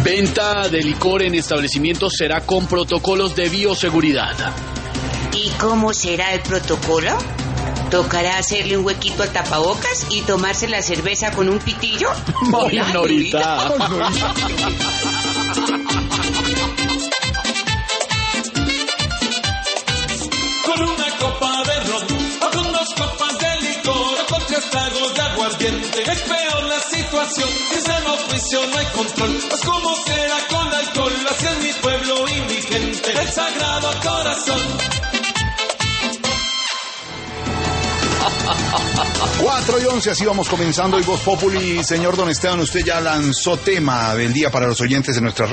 Venta de licor en establecimientos será con protocolos de bioseguridad. ¿Y cómo será el protocolo? ¿Tocará hacerle un huequito al tapabocas y tomarse la cerveza con un pitillo? Ay, Norita. Con una copa de ron o con 2 copas de licor o con 3 tragos de aguardiente es peor la situación. Sin sano juicio no hay control. Pues cómo será con alcohol, así es mi pueblo y mi gente, el Sagrado Corazón. 4:11, así vamos comenzando. Y Voz Populi, señor Don Esteban, usted ya lanzó tema del día para los oyentes de nuestra